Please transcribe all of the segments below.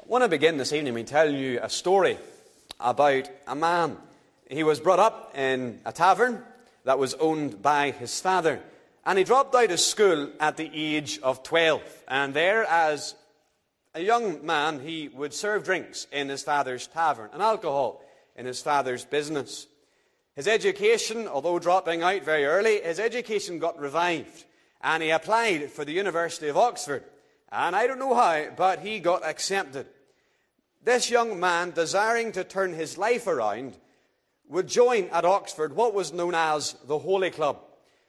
I want to begin this evening by telling you a story about a man. He was brought up in a tavern that was owned by his father. And he dropped out of school at the age of 12. And there, as a young man, he would serve drinks in his father's tavern and alcohol in his father's business. His education, although dropping out very early, his education got revived. And he applied for the University of Oxford. And I don't know how, but he got accepted. This young man, desiring to turn his life around, would join at Oxford what was known as the Holy Club.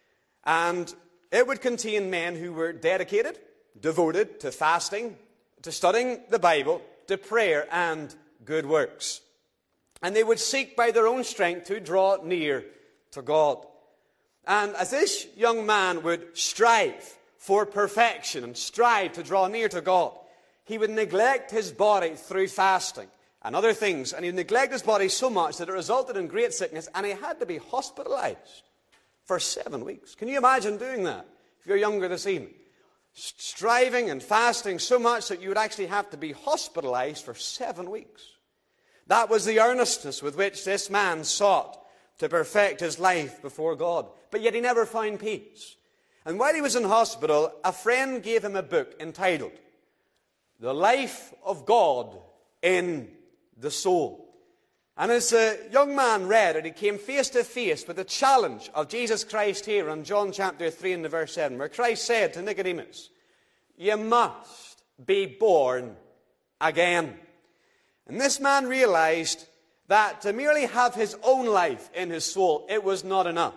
And it would contain men who were dedicated, devoted to fasting, to studying the Bible, to prayer and good works. And they would seek by their own strength to draw near to God. And as this young man would strive for perfection and strive to draw near to God, he would neglect his body through fasting and other things. And he would neglect his body so much that it resulted in great sickness, and he had to be hospitalized for 7 weeks. Can you imagine doing that if you're younger this evening? Striving and fasting so much that you would actually have to be hospitalized for 7 weeks. That was the earnestness with which this man sought to perfect his life before God. But yet he never found peace. And while he was in hospital, a friend gave him a book entitled The Life of God in the Soul. And as the young man read it, he came face to face with the challenge of Jesus Christ here in John chapter 3 and verse 7, where Christ said to Nicodemus, "You must be born again." And this man realized that to merely have his own life in his soul, it was not enough.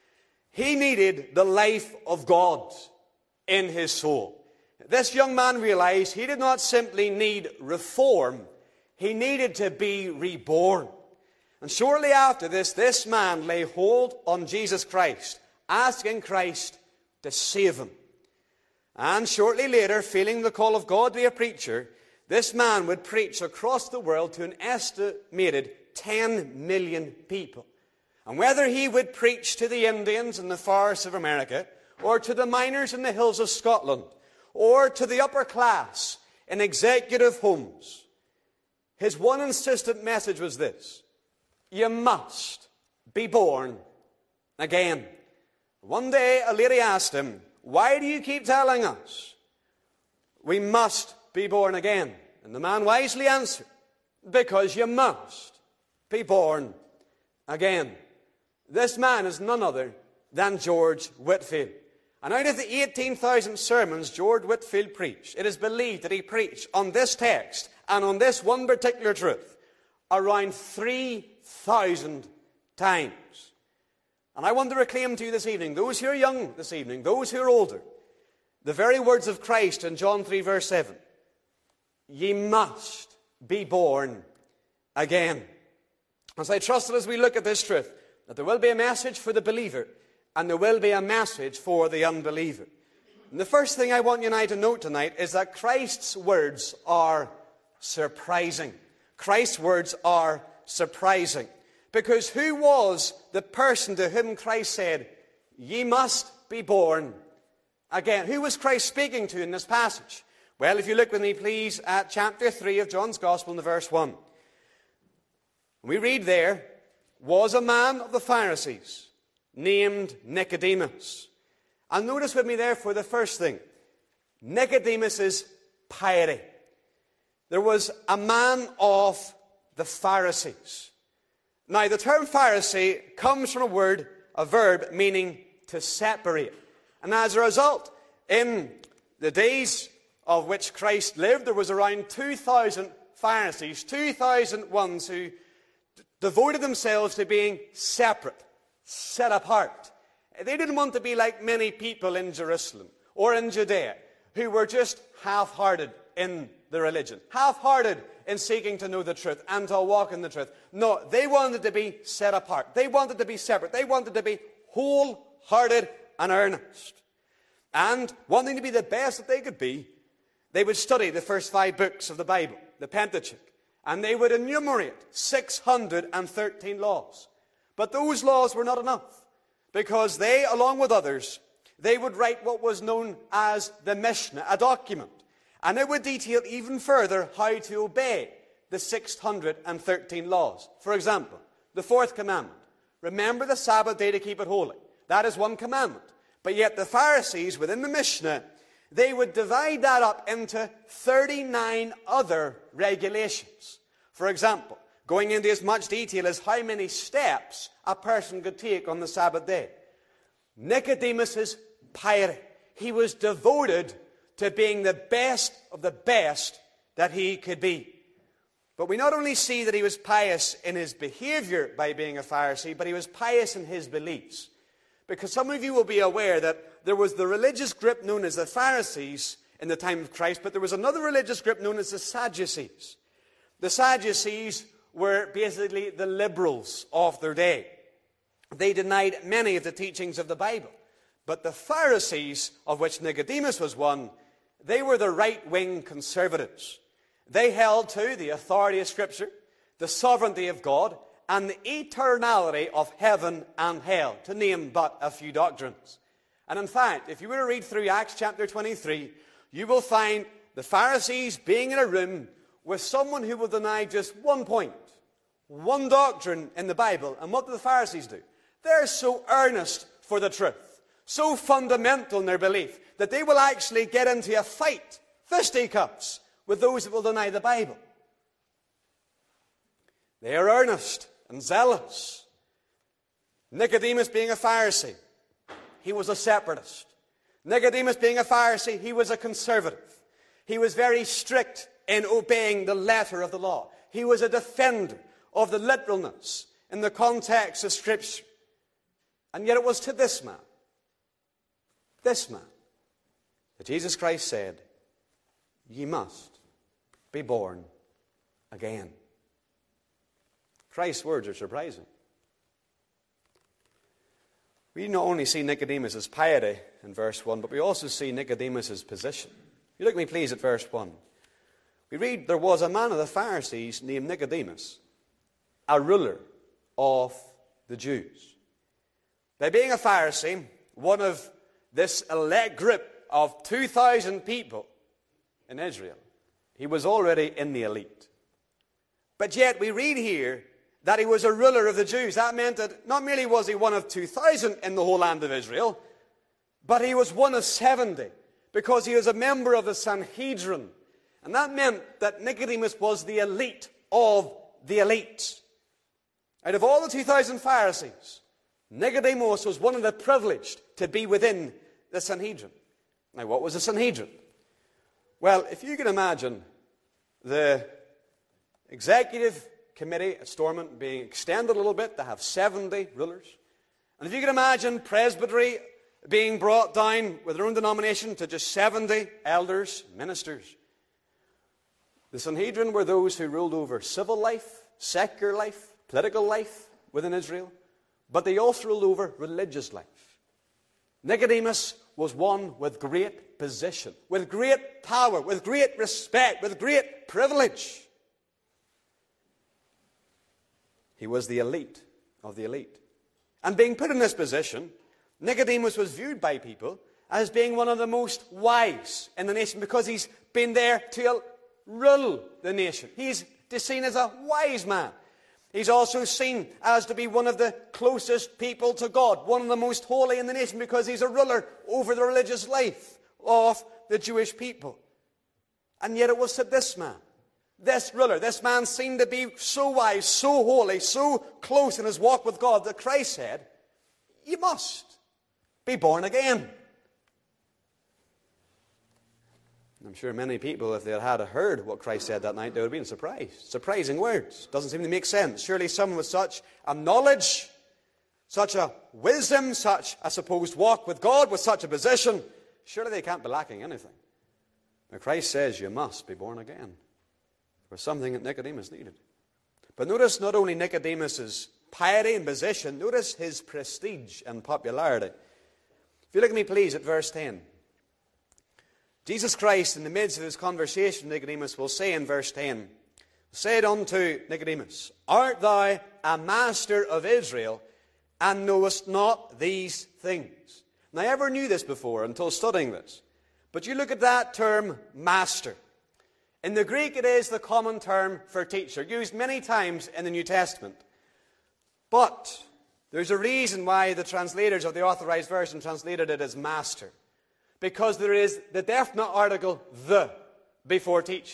He needed the life of God in his soul. This young man realized he did not simply need reform, he needed to be reborn. And shortly after this man lay hold on Jesus Christ, asking Christ to save him. And shortly later, feeling the call of God to be a preacher, this man would preach across the world to an estimated 10 million people. And whether he would preach to the Indians in the forests of America, or to the miners in the hills of Scotland, or to the upper class in executive homes, his one insistent message was this: you must be born again. One day a lady asked him, "Why do you keep telling us we must be born again?" And the man wisely answered, "Because you must be born again." This man is none other than George Whitefield. And out of the 18,000 sermons George Whitefield preached, it is believed that he preached on this text and on this one particular truth around 3,000 times. And I want to proclaim to you this evening, those who are young this evening, those who are older, the very words of Christ in John 3 verse 7. Ye must be born again. And so I trust that as we look at this truth, that there will be a message for the believer and there will be a message for the unbeliever. And the first thing I want you and I to note tonight is that Christ's words are surprising. Christ's words are surprising. Because who was the person to whom Christ said, "Ye must be born again"? Who was Christ speaking to in this passage? Well, if you look with me, please, at chapter 3 of John's Gospel in the verse 1. We read there, "Was a man of the Pharisees named Nicodemus." And notice with me therefore the first thing, Nicodemus's piety. There was a man of the Pharisees. Now, the term Pharisee comes from a verb meaning to separate. And as a result, in the days of which Christ lived, there was around 2,000 Pharisees, 2,000 ones who devoted themselves to being separate, set apart. They didn't want to be like many people in Jerusalem or in Judea who were just half-hearted in the religion, half-hearted in seeking to know the truth and to walk in the truth. No, they wanted to be set apart. They wanted to be separate. They wanted to be wholehearted and earnest. And wanting to be the best that they could be, they would study the first 5 books of the Bible, the Pentateuch, and they would enumerate 613 laws. But those laws were not enough, because they, along with others, they would write what was known as the Mishnah, a document. And it would detail even further how to obey the 613 laws. For example, the fourth commandment, remember the Sabbath day to keep it holy. That is one commandment. But yet the Pharisees within the Mishnah, they would divide that up into 39 other regulations. For example, going into as much detail as how many steps a person could take on the Sabbath day. Nicodemus' piety. He was devoted to being the best of the best that he could be. But we not only see that he was pious in his behavior by being a Pharisee, but he was pious in his beliefs. Because some of you will be aware that there was the religious group known as the Pharisees in the time of Christ, but there was another religious group known as the Sadducees. The Sadducees were basically the liberals of their day. They denied many of the teachings of the Bible. But the Pharisees, of which Nicodemus was one, they were the right-wing conservatives. They held to the authority of Scripture, the sovereignty of God, and the eternality of heaven and hell, to name but a few doctrines. And in fact, if you were to read through Acts chapter 23, you will find the Pharisees being in a room with someone who will deny just one point, one doctrine in the Bible. And what do the Pharisees do? They're so earnest for the truth, so fundamental in their belief, that they will actually get into a fight, fisticuffs, with those that will deny the Bible. They are earnest and zealous. Nicodemus being a Pharisee, he was a separatist. Nicodemus being a Pharisee, he was a conservative. He was very strict in obeying the letter of the law. He was a defender of the literalness in the context of Scripture. And yet it was to this man, that Jesus Christ said, "Ye must be born again." Christ's words are surprising. We not only see Nicodemus' piety in verse 1, but we also see Nicodemus' position. You look at me please at verse 1. We read, there was a man of the Pharisees named Nicodemus, a ruler of the Jews. By being a Pharisee, one of this elect group of 2,000 people in Israel, he was already in the elite. But yet we read here that he was a ruler of the Jews. That meant that not merely was he one of 2,000 in the whole land of Israel, but he was one of 70, because he was a member of the Sanhedrin. And that meant that Nicodemus was the elite of the elite. Out of all the 2,000 Pharisees, Nicodemus was one of the privileged to be within the Sanhedrin. Now, what was the Sanhedrin? Well, if you can imagine the executive committee at Stormont being extended a little bit to have 70 rulers, and if you can imagine presbytery being brought down with their own denomination to just 70 elders, ministers, the Sanhedrin were those who ruled over civil life, secular life, political life within Israel, but they also ruled over religious life. Nicodemus was one with great position, with great power, with great respect, with great privilege. He was the elite of the elite. And being put in this position, Nicodemus was viewed by people as being one of the most wise in the nation, because he's been there to rule the nation. He's seen as a wise man. He's also seen as to be one of the closest people to God, one of the most holy in the nation, because he's a ruler over the religious life of the Jewish people. And yet it was to this man, this ruler, this man seemed to be so wise, so holy, so close in his walk with God, that Christ said, "You must be born again." I'm sure many people, if they had heard what Christ said that night, they would have been surprised. Surprising words. Doesn't seem to make sense. Surely someone with such a knowledge, such a wisdom, such a supposed walk with God, with such a position, surely they can't be lacking anything. But Christ says you must be born again. For something that Nicodemus needed. But notice not only Nicodemus' piety and position, notice his prestige and popularity. If you look at me please at verse 10. Jesus Christ, in the midst of his conversation with Nicodemus, will say in verse 10, said unto Nicodemus, "Art thou a master of Israel, and knowest not these things?" Now, I never knew this before until studying this. But you look at that term, master. In the Greek, it is the common term for teacher, used many times in the New Testament. But there's a reason why the translators of the Authorized Version translated it as master. Because there is the definite article, the, before teacher.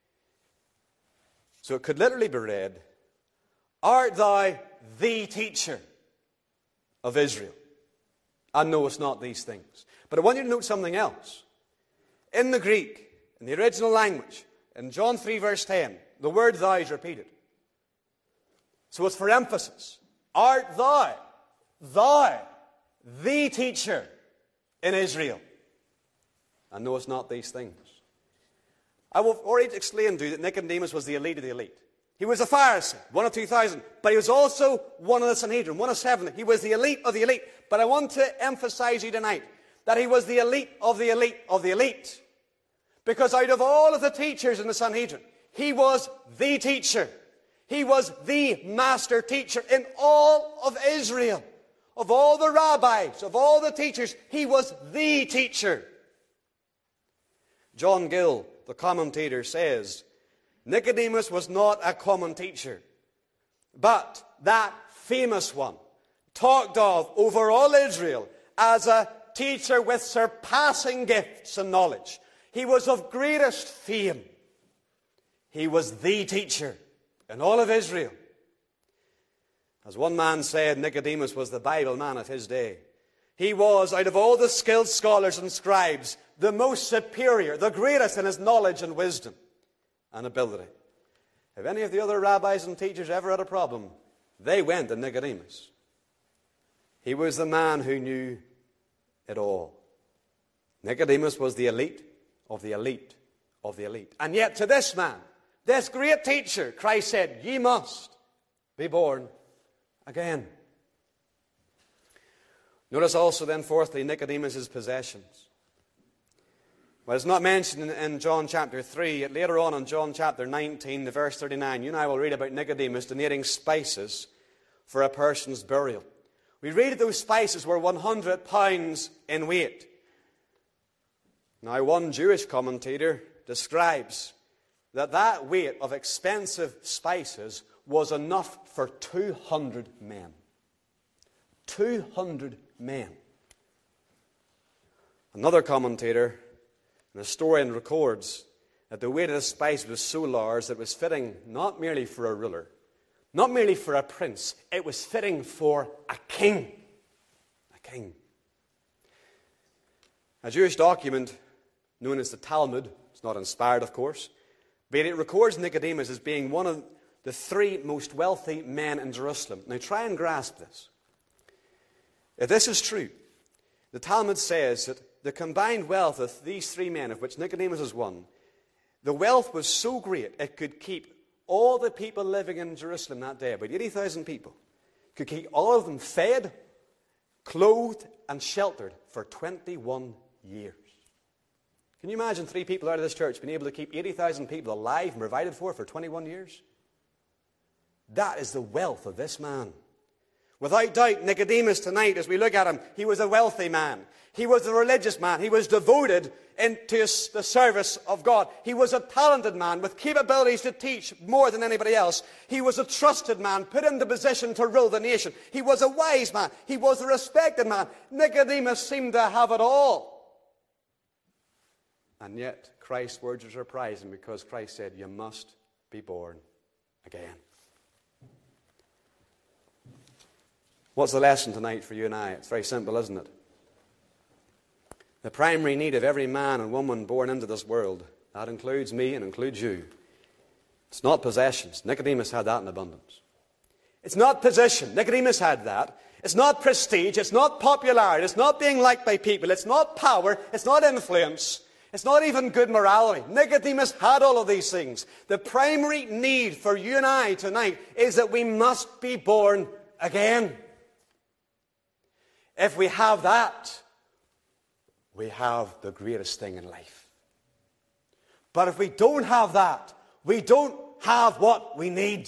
So it could literally be read, art thou the teacher of Israel? And knowest not these things. But I want you to note something else. In the Greek, in the original language, in John 3 verse 10, the word thou is repeated. So it's for emphasis. Art thou, the teacher in Israel? And knowest not these things. I will already explain to you that Nicodemus was the elite of the elite. He was a Pharisee, one of 2,000, but he was also one of the Sanhedrin, one of 7. He was the elite of the elite. But I want to emphasize you tonight that he was the elite of the elite of the elite. Because out of all of the teachers in the Sanhedrin, he was the teacher. He was the master teacher in all of Israel. Of all the rabbis, of all the teachers, he was the teacher. John Gill, the commentator, says, Nicodemus was not a common teacher, but that famous one, talked of over all Israel as a teacher with surpassing gifts and knowledge. He was of greatest fame. He was the teacher in all of Israel. As one man said, Nicodemus was the Bible man of his day. He was, out of all the skilled scholars and scribes, the most superior, the greatest in his knowledge and wisdom and ability. If any of the other rabbis and teachers ever had a problem, they went to Nicodemus. He was the man who knew it all. Nicodemus was the elite of the elite of the elite. And yet to this man, this great teacher, Christ said, ye must be born again. Notice also then, fourthly, Nicodemus' possessions. Well, it's not mentioned in John chapter 3. Yet later on in John chapter 19, the verse 39, you and I will read about Nicodemus donating spices for a person's burial. We read that those spices were 100 pounds in weight. Now, one Jewish commentator describes that weight of expensive spices was enough for 200 men. 200 men. Another commentator, an historian, records that the weight of the spice was so large that it was fitting not merely for a ruler, not merely for a prince, it was fitting for a king. A king. A Jewish document known as the Talmud, it's not inspired, of course, but it records Nicodemus as being one of the 3 most wealthy men in Jerusalem. Now try and grasp this. If this is true, the Talmud says that the combined wealth of these 3 men, of which Nicodemus is one, the wealth was so great it could keep all the people living in Jerusalem that day, about 80,000 people, could keep all of them fed, clothed, and sheltered for 21 years. Can you imagine 3 people out of this church being able to keep 80,000 people alive and provided for 21 years? That is the wealth of this man. Without doubt, Nicodemus tonight, as we look at him, he was a wealthy man. He was a religious man. He was devoted into the service of God. He was a talented man with capabilities to teach more than anybody else. He was a trusted man, put in the position to rule the nation. He was a wise man. He was a respected man. Nicodemus seemed to have it all. And yet, Christ's words are surprising because Christ said, you must be born again. What's the lesson tonight for you and I? It's very simple, isn't it? The primary need of every man and woman born into this world, that includes me and includes you, it's not possessions. Nicodemus had that in abundance. It's not position. Nicodemus had that. It's not prestige. It's not popularity. It's not being liked by people. It's not power. It's not influence. It's not even good morality. Nicodemus had all of these things. The primary need for you and I tonight is that we must be born again. If we have that, we have the greatest thing in life. But if we don't have that, we don't have what we need.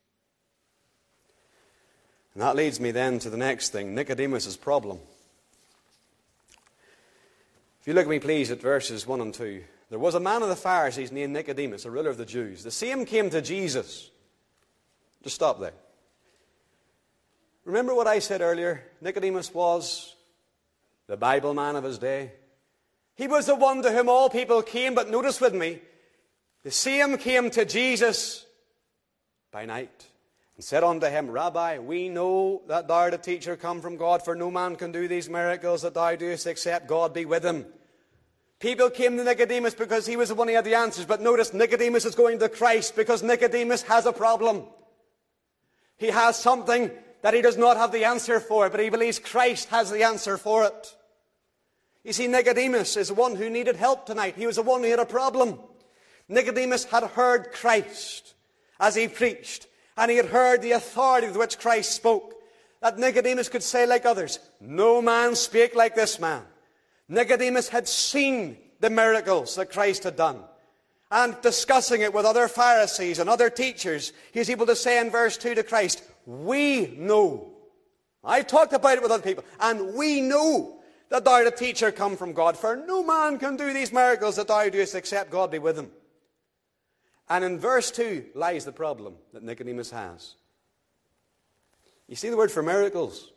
And that leads me then to the next thing, Nicodemus' problem. If you look at me, please, at verses 1 and 2. There was a man of the Pharisees named Nicodemus, a ruler of the Jews. The same came to Jesus. Just stop there. Remember what I said earlier? Nicodemus was the Bible man of his day. He was the one to whom all people came, but notice with me, the same came to Jesus by night and said unto him, Rabbi, we know that thou art a teacher come from God, for no man can do these miracles that thou doest except God be with him. People came to Nicodemus because he was the one who had the answers, but notice Nicodemus is going to Christ because Nicodemus has a problem. He has something that he does not have the answer for, but he believes Christ has the answer for it. You see, Nicodemus is the one who needed help tonight. He was the one who had a problem. Nicodemus had heard Christ as he preached, and he had heard the authority with which Christ spoke, that Nicodemus could say like others, no man spake like this man. Nicodemus had seen the miracles that Christ had done. And discussing it with other Pharisees and other teachers, he was able to say in verse 2 to Christ, we know. I've talked about it with other people, and we know that thou art a teacher come from God, for no man can do these miracles that thou doest except God be with him. And in verse 2 lies the problem that Nicodemus has. You see the word for miracles?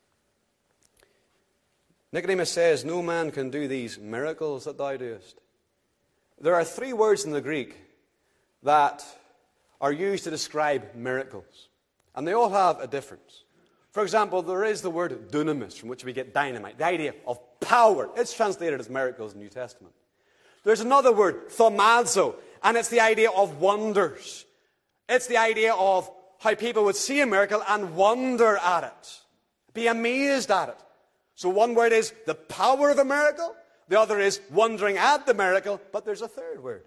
Nicodemus says, no man can do these miracles that thou doest. There are 3 words in the Greek that are used to describe miracles. And they all have a difference. For example, there is the word dunamis, from which we get dynamite, the idea of power. It's translated as miracles in the New Testament. There's another word, thaumazo, and it's the idea of wonders. It's the idea of how people would see a miracle and wonder at it, be amazed at it. So one word is the power of a miracle, the other is wondering at the miracle, but there's a third word,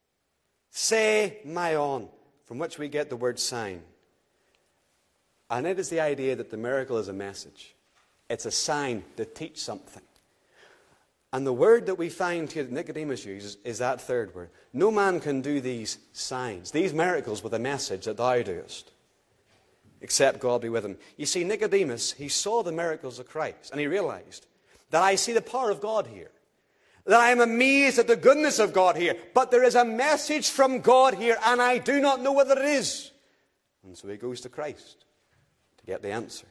semeion, from which we get the word sign. And it is the idea that the miracle is a message. It's a sign to teach something. And the word that we find here that Nicodemus uses is that third word. No man can do these signs, these miracles with a message that thou doest, except God be with him. You see, Nicodemus, he saw the miracles of Christ, and he realized that I see the power of God here, that I am amazed at the goodness of God here, but there is a message from God here, and I do not know what it is. And so he goes to Christ to get the answer.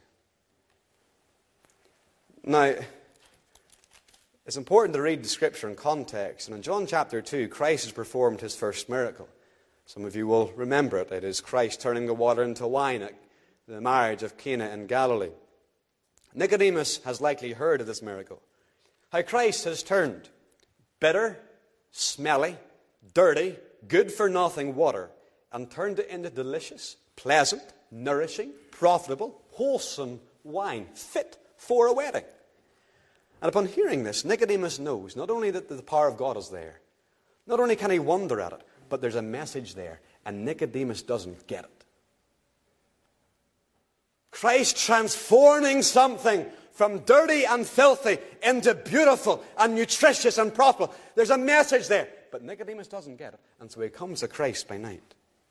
Now, it's important to read the Scripture in context. And in John chapter 2, Christ has performed his first miracle. Some of you will remember it. It is Christ turning the water into wine at the marriage of Cana in Galilee. Nicodemus has likely heard of this miracle. How Christ has turned bitter, smelly, dirty, good-for-nothing water and turned it into delicious, pleasant, nourishing, profitable, wholesome wine, fit for a wedding. And upon hearing this, Nicodemus knows not only that the power of God is there, not only can he wonder at it, but there's a message there, and Nicodemus doesn't get it. Christ transforming something from dirty and filthy into beautiful and nutritious and profitable. There's a message there, but Nicodemus doesn't get it, and so he comes to Christ by night.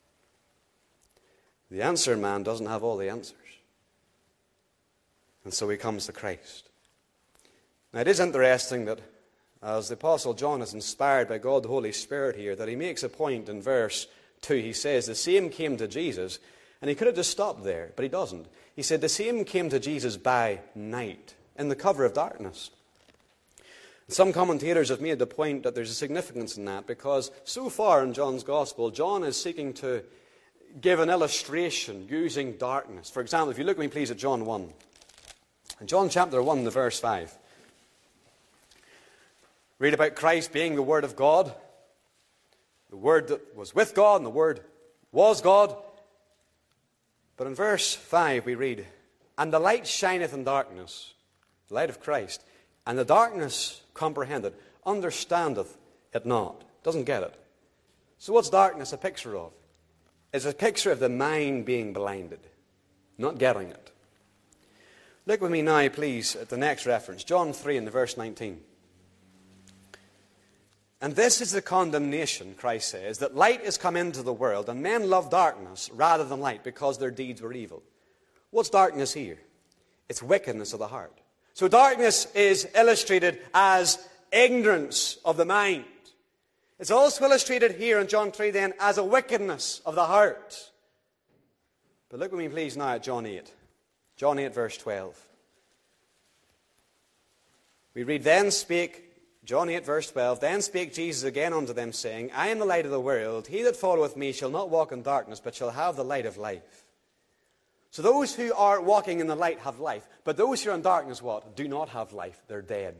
The answer man doesn't have all the answers, and so he comes to Christ. Now, it is interesting that as the Apostle John is inspired by God the Holy Spirit here, that he makes a point in verse 2. He says, the same came to Jesus, and he could have just stopped there, but he doesn't. He said, the same came to Jesus by night, in the cover of darkness. Some commentators have made the point that there's a significance in that, because so far in John's Gospel, John is seeking to give an illustration using darkness. For example, if you look with me please at John 1. In John chapter 1, the verse 5. Read about Christ being the Word of God, the Word that was with God, and the Word was God. But in verse 5 we read, and the light shineth in darkness, the light of Christ, and the darkness comprehended, understandeth it not, doesn't get it. So what's darkness a picture of? It's a picture of the mind being blinded, not getting it. Look with me now, please, at the next reference, John 3 and the verse 19. And this is the condemnation, Christ says, that light is come into the world, and men love darkness rather than light because their deeds were evil. What's darkness here? It's wickedness of the heart. So darkness is illustrated as ignorance of the mind. It's also illustrated here in John 3 then as a wickedness of the heart. But look with me please now at John 8. John 8 verse 12. We read, John 8 verse 12, Then spake Jesus again unto them, saying, I am the light of the world. He that followeth me shall not walk in darkness, but shall have the light of life. So those who are walking in the light have life. But those who are in darkness, what? Do not have life. They're dead.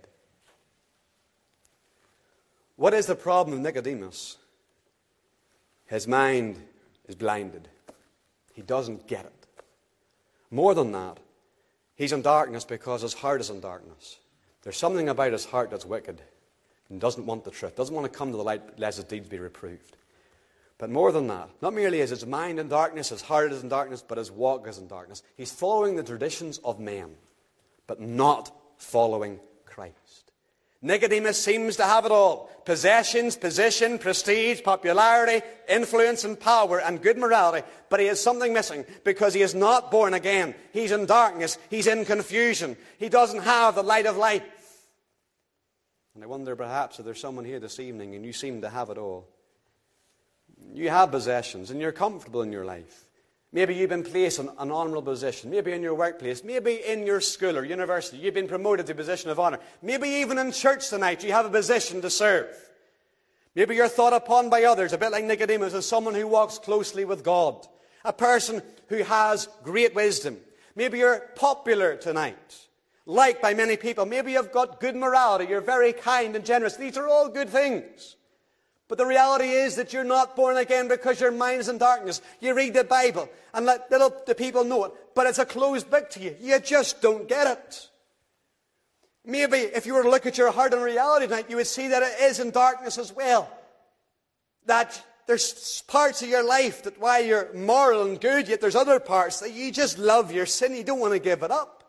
What is the problem of Nicodemus? His mind is blinded. He doesn't get it. More than that, he's in darkness because his heart is in darkness. There's something about his heart that's wicked and doesn't want the truth, doesn't want to come to the light lest his deeds be reproved. But more than that, not merely is his mind in darkness, his heart is in darkness, but his walk is in darkness. He's following the traditions of men, but not following Christ. Nicodemus seems to have it all. Possessions, position, prestige, popularity, influence and power and good morality. But he has something missing because he is not born again. He's in darkness. He's in confusion. He doesn't have the light of life. And I wonder perhaps if there's someone here this evening and you seem to have it all. You have possessions and you're comfortable in your life. Maybe you've been placed in an honourable position. Maybe in your workplace. Maybe in your school or university. You've been promoted to a position of honour. Maybe even in church tonight you have a position to serve. Maybe you're thought upon by others, a bit like Nicodemus, as someone who walks closely with God. A person who has great wisdom. Maybe you're popular tonight, liked by many people. Maybe you've got good morality. You're very kind and generous. These are all good things. But the reality is that you're not born again because your mind is in darkness. You read the Bible and let the people know it, but it's a closed book to you. You just don't get it. Maybe if you were to look at your heart in reality tonight, you would see that it is in darkness as well. That there's parts of your life that while you're moral and good, yet there's other parts that you just love your sin. You don't want to give it up.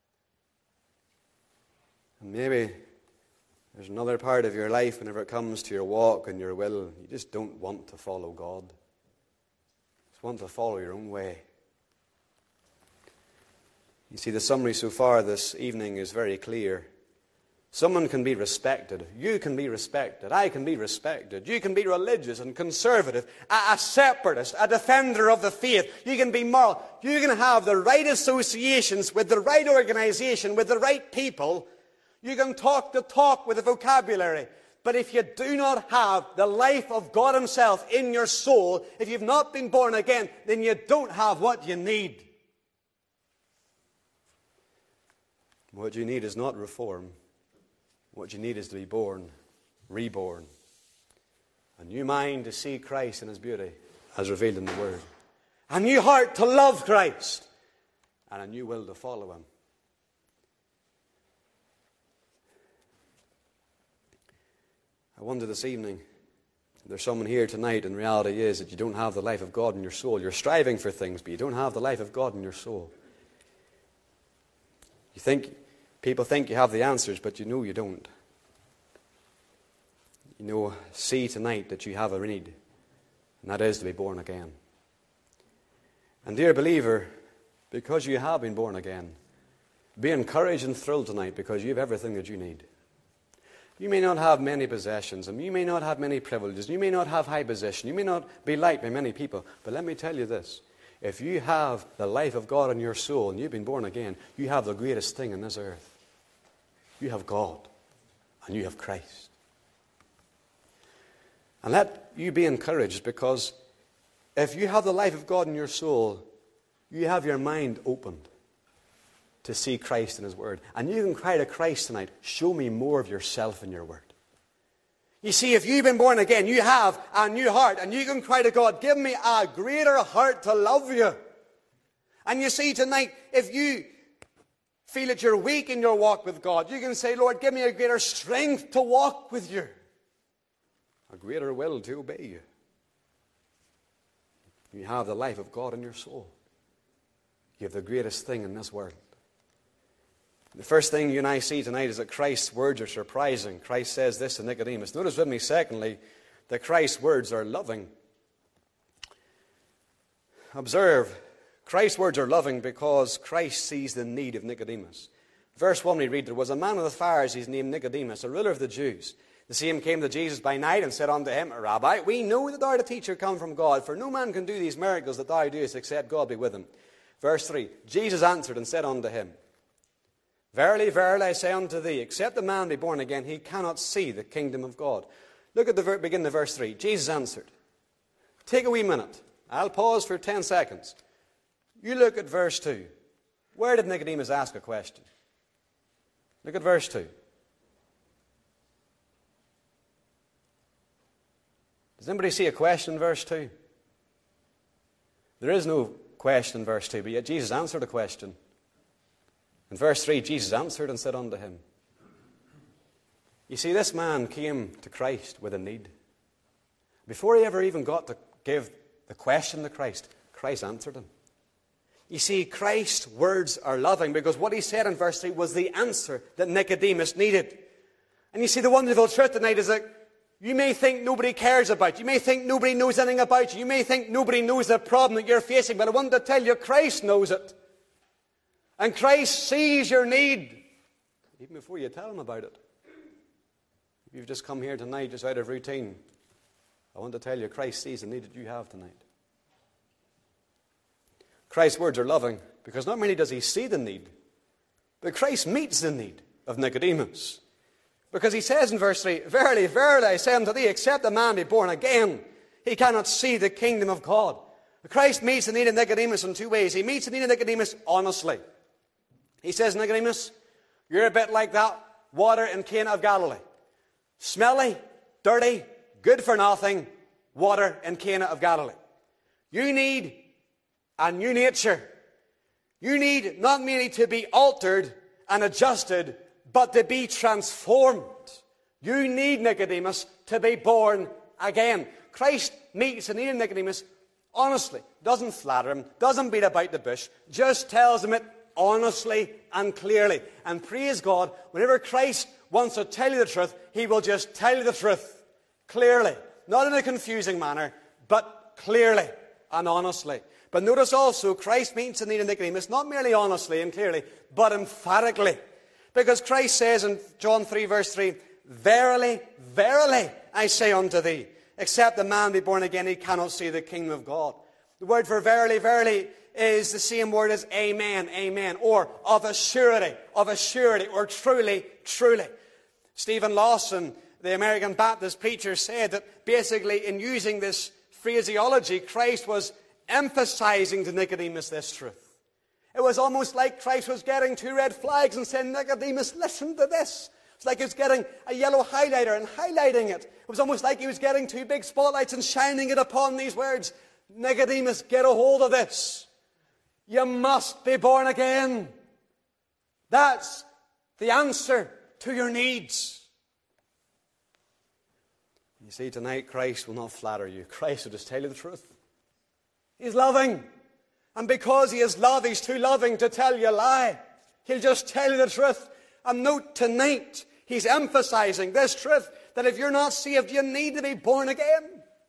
And maybe there's another part of your life whenever it comes to your walk and your will. You just don't want to follow God. You just want to follow your own way. You see, the summary so far this evening is very clear. Someone can be respected. You can be respected. I can be respected. You can be religious and conservative, a separatist, a defender of the faith. You can be moral. You can have the right associations with the right organization, with the right people. You can talk the talk with the vocabulary. But if you do not have the life of God himself in your soul, if you've not been born again, then you don't have what you need. What you need is not reform. What you need is to be born, reborn. A new mind to see Christ in his beauty, as revealed in the Word. A new heart to love Christ. And a new will to follow him. I wonder this evening, if there's someone here tonight, and reality is that you don't have the life of God in your soul. You're striving for things, but you don't have the life of God in your soul. People think you have the answers, but you know you don't. See tonight that you have a need, and that is to be born again. And dear believer, because you have been born again, be encouraged and thrilled tonight because you have everything that you need. You may not have many possessions, and you may not have many privileges, you may not have high position, you may not be liked by many people, but let me tell you this. If you have the life of God in your soul and you've been born again, you have the greatest thing on this earth. You have God, and you have Christ. And let you be encouraged, because if you have the life of God in your soul, you have your mind opened to see Christ in his Word. And you can cry to Christ tonight, show me more of yourself in your Word. You see, if you've been born again, you have a new heart, and you can cry to God, give me a greater heart to love you. And you see tonight, if you feel that you're weak in your walk with God, you can say, Lord, give me a greater strength to walk with you. A greater will to obey you. You have the life of God in your soul. You have the greatest thing in this world. The first thing you and I see tonight is that Christ's words are surprising. Christ says this to Nicodemus. Notice with me, secondly, that Christ's words are loving. Observe, Christ's words are loving because Christ sees the need of Nicodemus. Verse 1 we read, there was a man of the Pharisees named Nicodemus, a ruler of the Jews. The same came to Jesus by night and said unto him, Rabbi, we know that thou art a teacher come from God, for no man can do these miracles that thou doest except God be with him. Verse 3, Jesus answered and said unto him, Verily, verily, I say unto thee, except a man be born again, he cannot see the kingdom of God. Look at the beginning of verse 3. Jesus answered. Take a wee minute. I'll pause for 10 seconds. You look at verse 2. Where did Nicodemus ask a question? Look at verse 2. Does anybody see a question in verse 2? There is no question in verse 2, but yet Jesus answered a question. In verse 3, Jesus answered and said unto him. You see, this man came to Christ with a need. Before he ever even got to give the question to Christ, Christ answered him. You see, Christ's words are loving because what he said in verse 3 was the answer that Nicodemus needed. And you see, the wonderful truth tonight is that you may think nobody cares about you. You may think nobody knows anything about you. You may think nobody knows the problem that you're facing. But I want to tell you, Christ knows it. And Christ sees your need. Even before you tell him about it. If you've just come here tonight just out of routine, I want to tell you, Christ sees the need that you have tonight. Christ's words are loving because not merely does he see the need, but Christ meets the need of Nicodemus. Because he says in verse 3, Verily, verily, I say unto thee, except a man be born again, he cannot see the kingdom of God. Christ meets the need of Nicodemus in two ways. He meets the need of Nicodemus honestly. He says, Nicodemus, you're a bit like that water in Cana of Galilee. Smelly, dirty, good for nothing water in Cana of Galilee. You need a new nature. You need not merely to be altered and adjusted, but to be transformed. You need, Nicodemus, to be born again. Christ meets the need of Nicodemus honestly. Doesn't flatter him, doesn't beat about the bush, just tells him it honestly and clearly. And praise God, whenever Christ wants to tell you the truth, he will just tell you the truth clearly. Not in a confusing manner, but clearly and honestly. But notice also, Christ meets the need of Nicodemus not merely honestly and clearly, but emphatically. Because Christ says in John 3 verse 3, Verily, verily, I say unto thee, except a man be born again, he cannot see the kingdom of God. The word for verily, verily is the same word as amen, amen, or of a surety, or truly, truly. Stephen Lawson, the American Baptist preacher, said that basically in using this phraseology, Christ was emphasizing to Nicodemus this truth. It was almost like Christ was getting two red flags and saying, Nicodemus, listen to this. It's like he was getting a yellow highlighter and highlighting it. It was almost like he was getting two big spotlights and shining it upon these words. Nicodemus, get a hold of this. You must be born again. That's the answer to your needs. You see, tonight Christ will not flatter you. Christ will just tell you the truth. He's loving. And because he is love, he's too loving to tell you a lie. He'll just tell you the truth. And note tonight, he's emphasizing this truth, that if you're not saved, you need to be born again.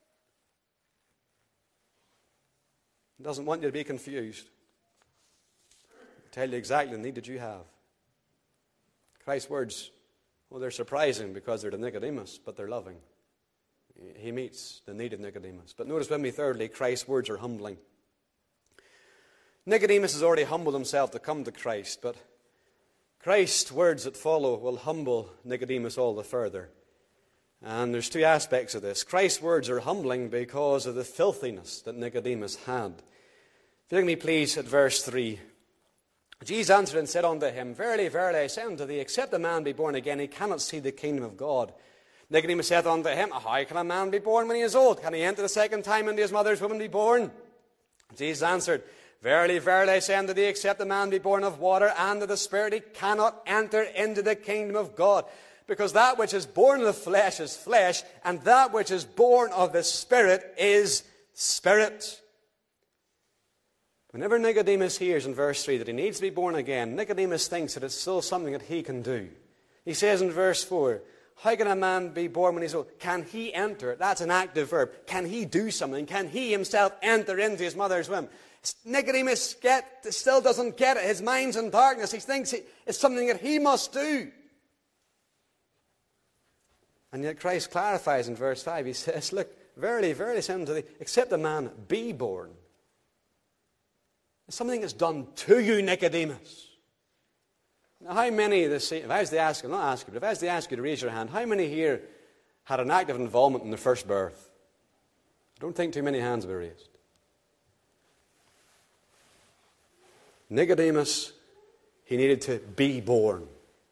He doesn't want you to be confused. He'll tell you exactly the need that you have. Christ's words, well, they're surprising because they're to Nicodemus, but they're loving. He meets the need of Nicodemus. But notice with me, thirdly, Christ's words are humbling. Nicodemus has already humbled himself to come to Christ, but Christ's words that follow will humble Nicodemus all the further. And there's two aspects of this. Christ's words are humbling because of the filthiness that Nicodemus had. If you look at me, please, at verse 3. Jesus answered and said unto him, Verily, verily, I say unto thee, except a man be born again, he cannot see the kingdom of God. Nicodemus saith unto him, How can a man be born when he is old? Can he enter the second time into his mother's womb and be born? Jesus answered, Verily, verily, I say unto thee, except a man be born of water and of the Spirit, he cannot enter into the kingdom of God. Because that which is born of the flesh is flesh, and that which is born of the Spirit is spirit. Whenever Nicodemus hears in verse 3 that he needs to be born again, Nicodemus thinks that it's still something that he can do. He says in verse 4, how can a man be born when he's old? Can he enter? That's an active verb. Can he do something? Can he himself enter into his mother's womb? Nicodemus still doesn't get it. His mind's in darkness. He thinks it's something that he must do. And yet Christ clarifies in verse 5. He says, look, verily, verily, I say unto thee, except a man be born. It's something that's done to you, Nicodemus. Now, how many if I was to ask you, not ask you, but if I was to ask you to raise your hand, how many here had an active involvement in their first birth? I don't think too many hands were raised. Nicodemus, he needed to be born.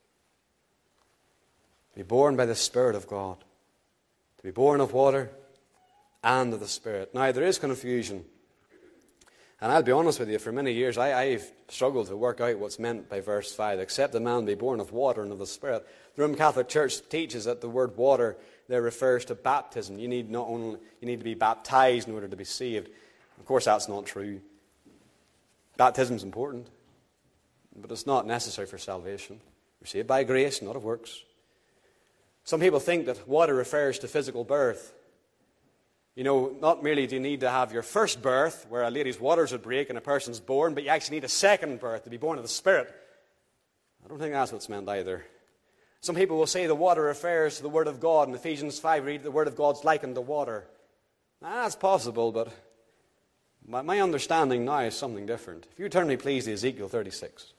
To be born by the Spirit of God. To be born of water and of the Spirit. Now, there is confusion. And I'll be honest with you, for many years I've struggled to work out what's meant by verse 5. Except a man be born of water and of the Spirit. The Roman Catholic Church teaches that the word water there refers to baptism. You need to be baptized in order to be saved. Of course, that's not true. Baptism is important, but it's not necessary for salvation. We're saved by grace, not of works. Some people think that water refers to physical birth. You know, not merely do you need to have your first birth, where a lady's waters would break and a person's born, but you actually need a second birth to be born of the Spirit. I don't think that's what's meant either. Some people will say the water refers to the Word of God. In Ephesians 5, read the Word of God's likened to water. Now, that's possible, but my understanding now is something different. If you turn me, please, to Ezekiel 36.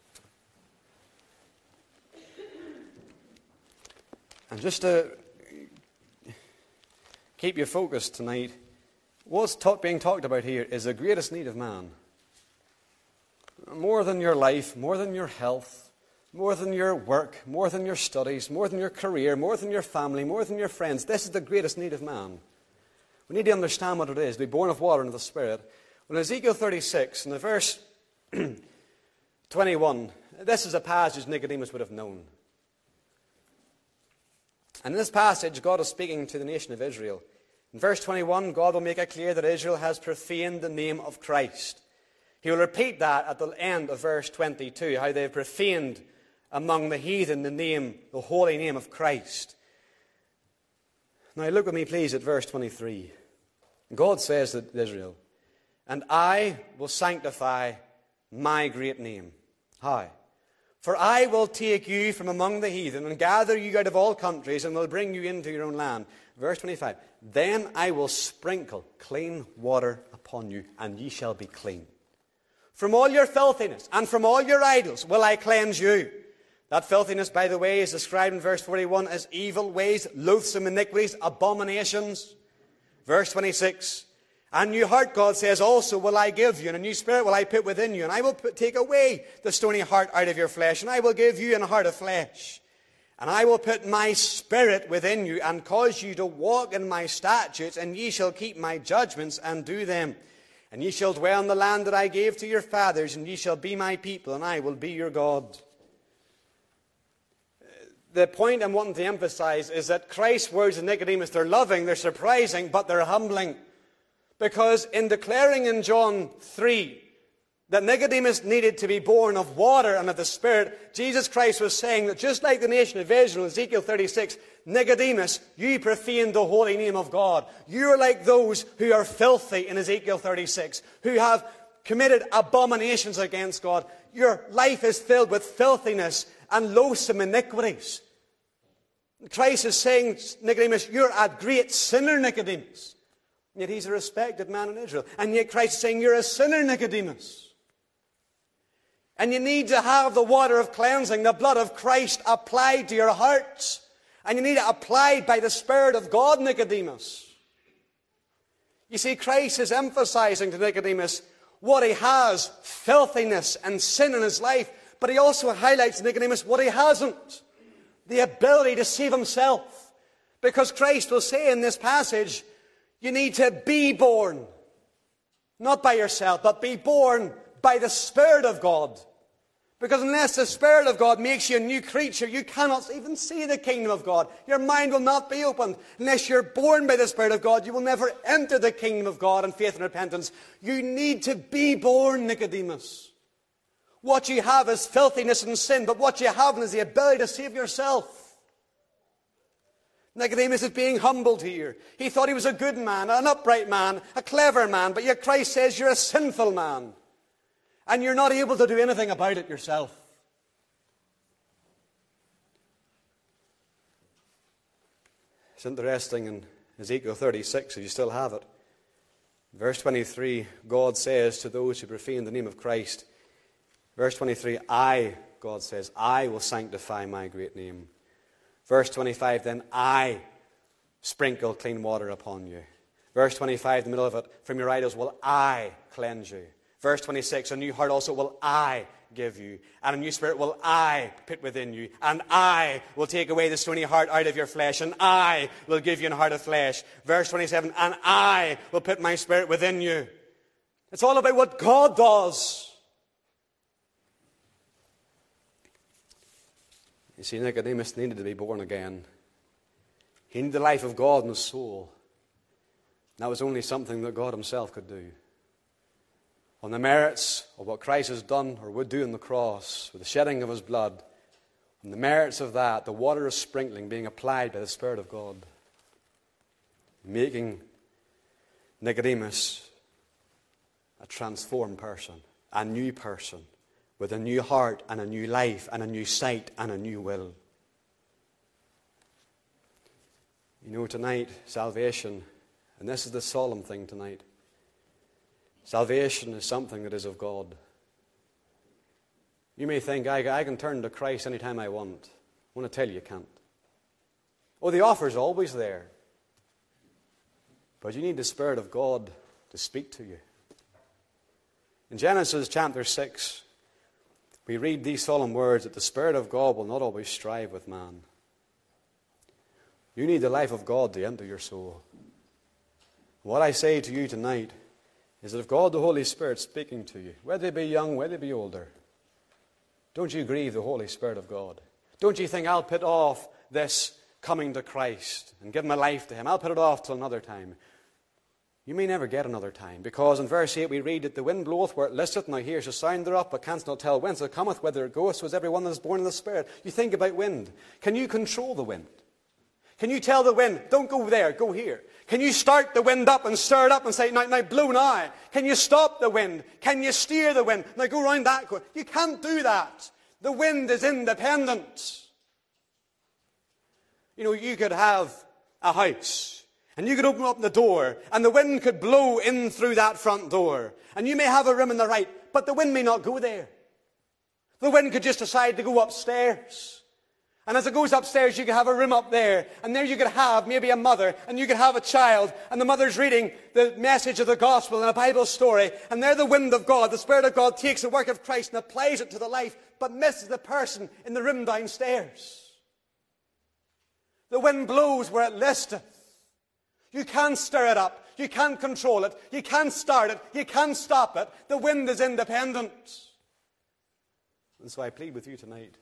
And just to keep you focused tonight, what's being talked about here is the greatest need of man. More than your life, more than your health, more than your work, more than your studies, more than your career, more than your family, more than your friends. This is the greatest need of man. We need to understand what it is, to be born of water and of the Spirit. Well, in Ezekiel 36, in the verse 21, this is a passage Nicodemus would have known. And in this passage, God is speaking to the nation of Israel. In verse 21, God will make it clear that Israel has profaned the name of Christ. He will repeat that at the end of verse 22, how they have profaned among the heathen the holy name of Christ. Now look with me, please, at verse 23. God says to Israel, and I will sanctify my great name. How? For I will take you from among the heathen and gather you out of all countries and will bring you into your own land. Verse 25. Then I will sprinkle clean water upon you, and ye shall be clean. From all your filthiness and from all your idols will I cleanse you. That filthiness, by the way, is described in verse 41 as evil ways, loathsome iniquities, abominations. Verse 26. A new heart, God says, also will I give you, and a new spirit will I put within you, and I will take away the stony heart out of your flesh, and I will give you a heart of flesh. And I will put my spirit within you, and cause you to walk in my statutes, and ye shall keep my judgments and do them. And ye shall dwell in the land that I gave to your fathers, and ye shall be my people, and I will be your God. The point I'm wanting to emphasize is that Christ's words to Nicodemus, they're loving, they're surprising, but they're humbling. Because in declaring in John 3 that Nicodemus needed to be born of water and of the Spirit, Jesus Christ was saying that just like the nation of Israel in Ezekiel 36, Nicodemus, you profane the holy name of God. You are like those who are filthy in Ezekiel 36, who have committed abominations against God. Your life is filled with filthiness and loathsome iniquities. Christ is saying, Nicodemus, you're a great sinner, Nicodemus. Yet he's a respected man in Israel. And yet Christ is saying, you're a sinner, Nicodemus. And you need to have the water of cleansing, the blood of Christ applied to your hearts. And you need it applied by the Spirit of God, Nicodemus. You see, Christ is emphasizing to Nicodemus what he has, filthiness and sin in his life. But he also highlights to Nicodemus what he hasn't, the ability to save himself. Because Christ will say in this passage, you need to be born. Not by yourself, but be born by the Spirit of God. Because unless the Spirit of God makes you a new creature, you cannot even see the kingdom of God. Your mind will not be opened. Unless you're born by the Spirit of God, you will never enter the kingdom of God in faith and repentance. You need to be born, Nicodemus. What you have is filthiness and sin, but what you haven't is the ability to save yourself. Nicodemus is being humbled here. He thought he was a good man, an upright man, a clever man, but yet Christ says you're a sinful man. And you're not able to do anything about it yourself. It's interesting in Ezekiel 36, if you still have it. Verse 23, God says to those who profane the name of Christ, verse 23, God says, I will sanctify my great name. Verse 25, then I sprinkle clean water upon you. Verse 25, in the middle of it, from your idols will I cleanse you. Verse 26, a new heart also will I give you, and a new spirit will I put within you, and I will take away the stony heart out of your flesh, and I will give you a heart of flesh. Verse 27, and I will put my spirit within you. It's all about what God does. You see, Nicodemus needed to be born again. He needed the life of God in his soul. That was only something that God himself could do. On the merits of what Christ has done or would do on the cross, with the shedding of his blood, on the merits of that, the water of sprinkling being applied by the Spirit of God, making Nicodemus a transformed person, a new person, with a new heart and a new life and a new sight and a new will. You know, tonight, salvation, and this is the solemn thing tonight, salvation is something that is of God. You may think, I can turn to Christ anytime I want. I want to tell you, you can't. Oh, the offer's always there. But you need the Spirit of God to speak to you. In Genesis chapter 6, we read these solemn words that the Spirit of God will not always strive with man. You need the life of God to enter your soul. What I say to you tonight is that if God the Holy Spirit speaking to you, whether they be young, whether they be older, don't you grieve the Holy Spirit of God. Don't you think, I'll put off this coming to Christ and give my life to Him. I'll put it off till another time. You may never get another time, because in verse 8 we read that the wind bloweth where it listeth, now here's a sound thereof, but canst not tell whence it cometh, whither it goeth, so is every one that is born in the Spirit. You think about wind. Can you control the wind? Can you tell the wind, don't go there, go here? Can you start the wind up and stir it up and say, now blow now? Can you stop the wind? Can you steer the wind? Now go round that corner. You can't do that. The wind is independent. You know, you could have a house, and you could open up the door, and the wind could blow in through that front door. And you may have a room on the right, but the wind may not go there. The wind could just decide to go upstairs. And as it goes upstairs, you could have a room up there. And there you could have maybe a mother, and you could have a child, and the mother's reading the message of the gospel in a Bible story. And there the wind of God, the Spirit of God, takes the work of Christ and applies it to the life, but misses the person in the room downstairs. The wind blows where it listeth. You can't stir it up. You can't control it. You can't start it. You can't stop it. The wind is independent. And so I plead with you tonight.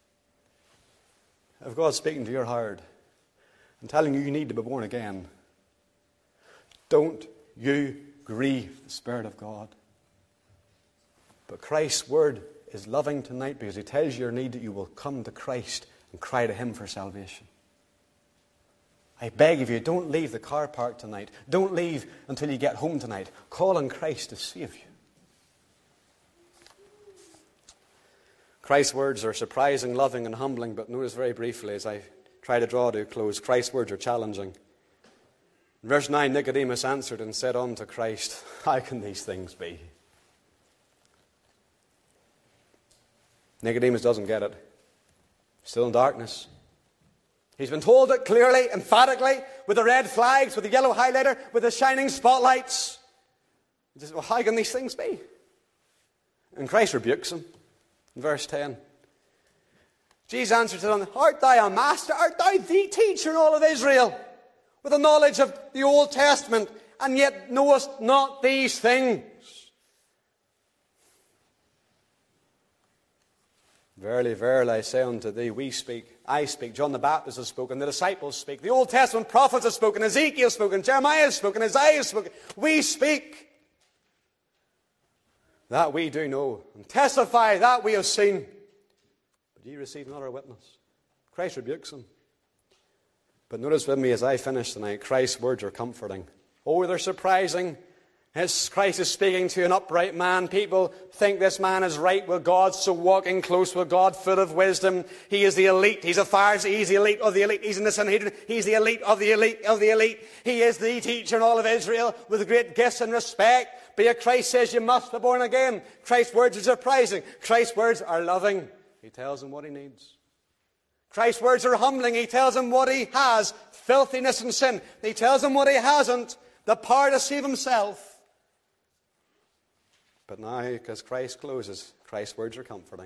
If God's speaking to your heart and telling you you need to be born again, don't you grieve the Spirit of God. But Christ's word is loving tonight, because He tells you your need, that you will come to Christ and cry to Him for salvation. I beg of you, don't leave the car park tonight. Don't leave until you get home tonight. Call on Christ to save you. Christ's words are surprising, loving, and humbling, but notice very briefly as I try to draw to a close, Christ's words are challenging. In verse 9, Nicodemus answered and said unto Christ, how can these things be? Nicodemus doesn't get it. Still in darkness. He's been told it clearly, emphatically, with the red flags, with the yellow highlighter, with the shining spotlights. He says, well, how can these things be? And Christ rebukes him. In verse 10, Jesus answered to him, art thou a master? Art thou the teacher in all of Israel, with a knowledge of the Old Testament, and yet knowest not these things? Verily, verily, I say unto thee, we speak, I speak, John the Baptist has spoken, the disciples speak, the Old Testament prophets have spoken, Ezekiel has spoken, Jeremiah has spoken, Isaiah has spoken. We speak that we do know, and testify that we have seen. But ye receive not our witness. Christ rebukes him. But notice with me as I finish tonight, Christ's words are comforting. Oh, they're surprising. As Christ is speaking to an upright man, people think this man is right with God, so walking close with God, full of wisdom. He is the elite. He's a Pharisee. He's the elite of the elite. He's in the Sanhedrin. He's the elite of the elite of the elite. He is the teacher in all of Israel with great gifts and respect. But yet Christ says you must be born again. Christ's words are surprising. Christ's words are loving. He tells him what he needs. Christ's words are humbling. He tells him what he has, filthiness and sin. He tells him what he hasn't, the power to save himself. But now, because Christ closes, Christ's words are comforting.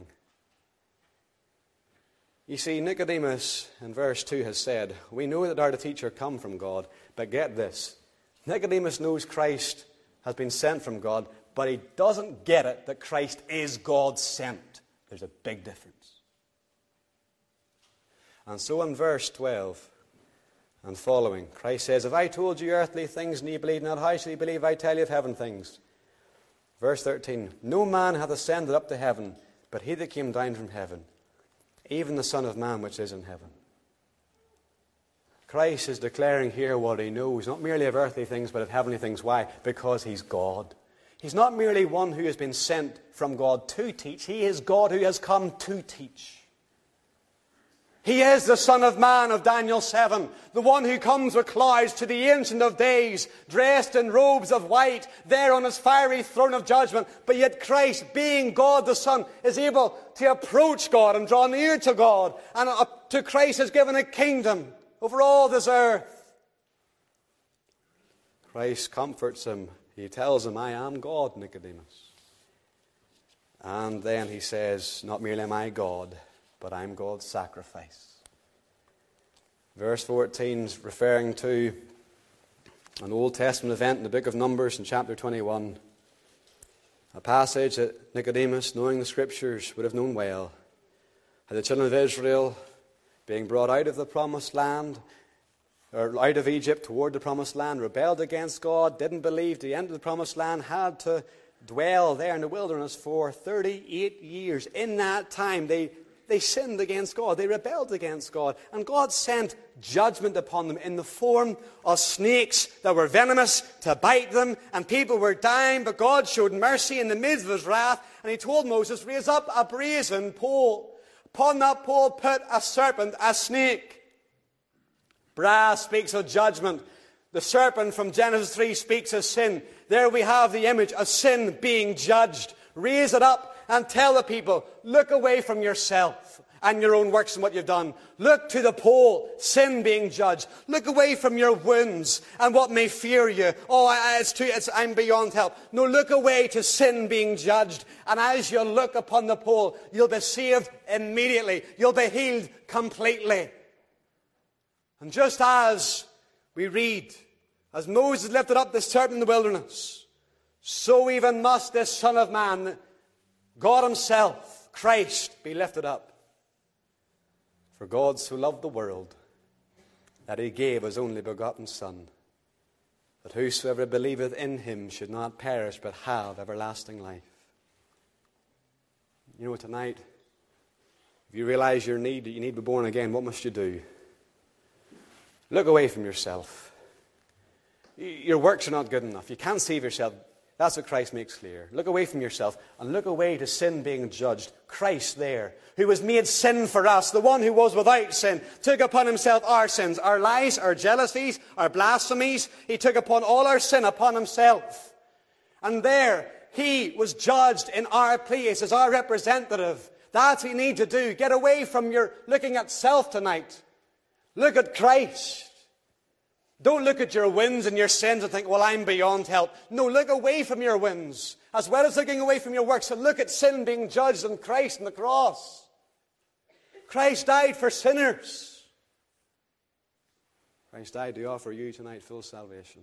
You see, Nicodemus in verse 2 has said, we know that our teacher come from God, but get this. Nicodemus knows Christ has been sent from God, but he doesn't get it that Christ is God sent. There's a big difference. And so in verse 12 and following, Christ says, if I told you earthly things and ye believe not, how shall ye believe if I tell you of heaven things? Verse 13, no man hath ascended up to heaven, but he that came down from heaven, even the Son of Man which is in heaven. Christ is declaring here what he knows, not merely of earthly things, but of heavenly things. Why? Because he's God. He's not merely one who has been sent from God to teach. He is God who has come to teach. He is the Son of Man of Daniel 7, the one who comes with clouds to the Ancient of Days, dressed in robes of white, there on his fiery throne of judgment. But yet Christ, being God the Son, is able to approach God and draw near to God. And to Christ is given a kingdom over all this earth. Christ comforts him. He tells him, I am God, Nicodemus. And then he says, not merely am I God, but I'm God's sacrifice. Verse 14 is referring to an Old Testament event in the book of Numbers in chapter 21. A passage that Nicodemus, knowing the Scriptures, would have known well. How the children of Israel, being brought out of the promised land, or out of Egypt toward the promised land, rebelled against God, didn't believe to enter the promised land, had to dwell there in the wilderness for 38 years. In that time, they sinned against God. They rebelled against God. And God sent judgment upon them in the form of snakes that were venomous to bite them. And people were dying, but God showed mercy in the midst of his wrath. And he told Moses, raise up a brazen pole. Upon that pole put a serpent, a snake. Brass speaks of judgment. The serpent from Genesis 3 speaks of sin. There we have the image of sin being judged. Raise it up and tell the people, look away from yourself and your own works and what you've done. Look to the pole, sin being judged. Look away from your wounds and what may fear you. Oh, I'm beyond help. No, look away to sin being judged. And as you look upon the pole, you'll be saved immediately. You'll be healed completely. And just as we read, as Moses lifted up the serpent in the wilderness, so even must this Son of Man, God himself, Christ, be lifted up. For God so loved the world that he gave his only begotten Son, that whosoever believeth in him should not perish but have everlasting life. You know, tonight, if you realize your need, that you need to be born again, what must you do? Look away from yourself. Your works are not good enough. You can't save yourself. That's what Christ makes clear. Look away from yourself and look away to sin being judged. Christ there, who was made sin for us, the one who was without sin, took upon himself our sins, our lies, our jealousies, our blasphemies. He took upon all our sin upon himself. And there, he was judged in our place as our representative. That's what you need to do. Get away from your looking at self tonight. Look at Christ. Don't look at your wins and your sins and think, well, I'm beyond help. No, look away from your wins, as well as looking away from your works, and look at sin being judged in Christ on the cross. Christ died for sinners. Christ died to offer you tonight full salvation.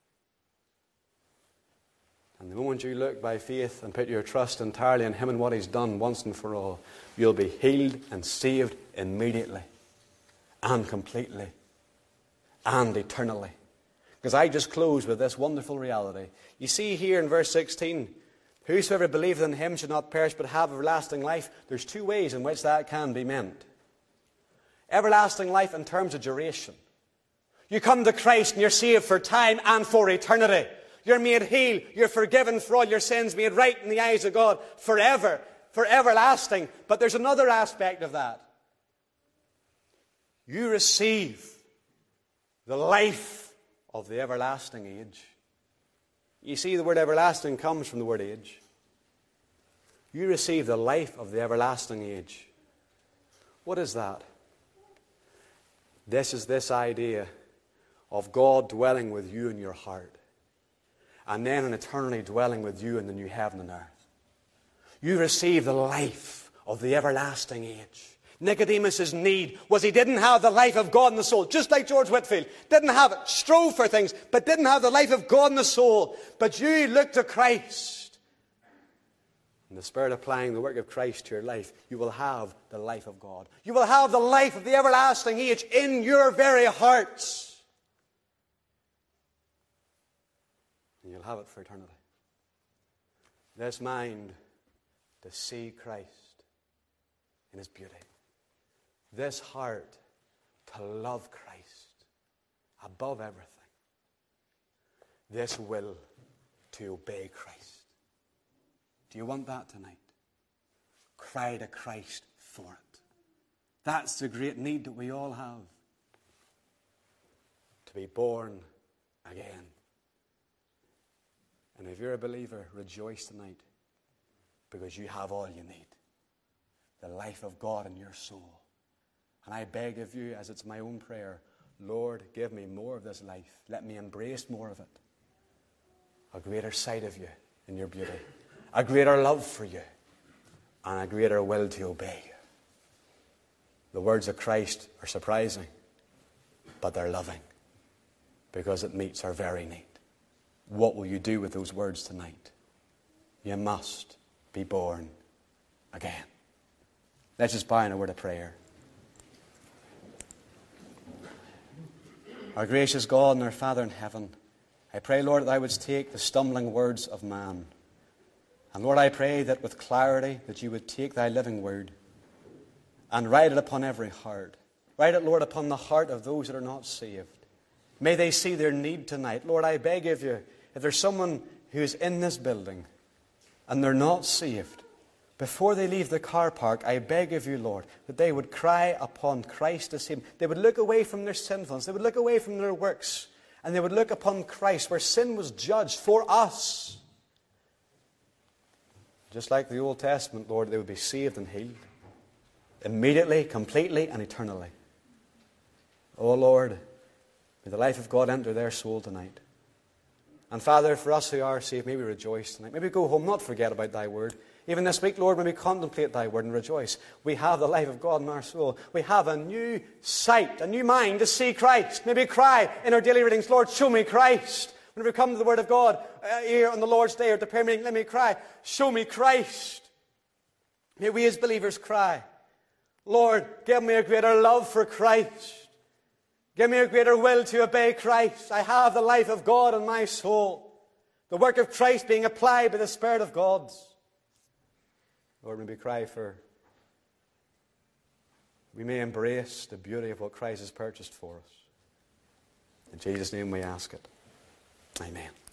And the moment you look by faith and put your trust entirely in him and what he's done once and for all, you'll be healed and saved immediately and completely and eternally. Because I just close with this wonderful reality. You see here in verse 16, whosoever believeth in him should not perish but have everlasting life. There's two ways in which that can be meant. Everlasting life in terms of duration. You come to Christ and you're saved for time and for eternity. You're made healed. You're forgiven for all your sins, made right in the eyes of God forever, for everlasting. But there's another aspect of that. You receive the life of the everlasting age. You see, the word everlasting comes from the word age. You receive the life of the everlasting age. What is that? This is this idea of God dwelling with you in your heart, and then in eternity dwelling with you in the new heaven and earth. You receive the life of the everlasting age. Nicodemus' need was he didn't have the life of God in the soul, just like George Whitefield. Didn't have it, strove for things, but didn't have the life of God in the soul. But you look to Christ. In the Spirit applying the work of Christ to your life, you will have the life of God. You will have the life of the everlasting age in your very hearts. And you'll have it for eternity. This mind to see Christ in His beauty. This heart to love Christ above everything. This will to obey Christ. Do you want that tonight? Cry to Christ for it. That's the great need that we all have. To be born again. And if you're a believer, rejoice tonight, because you have all you need. The life of God in your soul. And I beg of you, as it's my own prayer, Lord, give me more of this life. Let me embrace more of it. A greater sight of you in your beauty. A greater love for you. And a greater will to obey you. The words of Christ are surprising, but they're loving, because it meets our very need. What will you do with those words tonight? You must be born again. Let's just bow in a word of prayer. Our gracious God and our Father in heaven, I pray, Lord, that Thou wouldst take the stumbling words of man. And Lord, I pray that with clarity that You would take Thy living word and write it upon every heart. Write it, Lord, upon the heart of those that are not saved. May they see their need tonight. Lord, I beg of You, if there's someone who is in this building and they're not saved, before they leave the car park, I beg of You, Lord, that they would cry upon Christ to save them. They would look away from their sinfulness. They would look away from their works. And they would look upon Christ, where sin was judged for us. Just like the Old Testament, Lord, they would be saved and healed. Immediately, completely, and eternally. Oh, Lord, may the life of God enter their soul tonight. And Father, for us who are saved, may we rejoice tonight. May we go home, not forget about Thy word. Even this week, Lord, may we contemplate Thy word and rejoice. We have the life of God in our soul. We have a new sight, a new mind to see Christ. May we cry in our daily readings, Lord, show me Christ. When we come to the Word of God here on the Lord's Day or at the prayer meeting, let me cry, show me Christ. May we as believers cry, Lord, give me a greater love for Christ. Give me a greater will to obey Christ. I have the life of God in my soul. The work of Christ being applied by the Spirit of God. Lord, may we cry for, we may embrace the beauty of what Christ has purchased for us. In Jesus' name we ask it. Amen.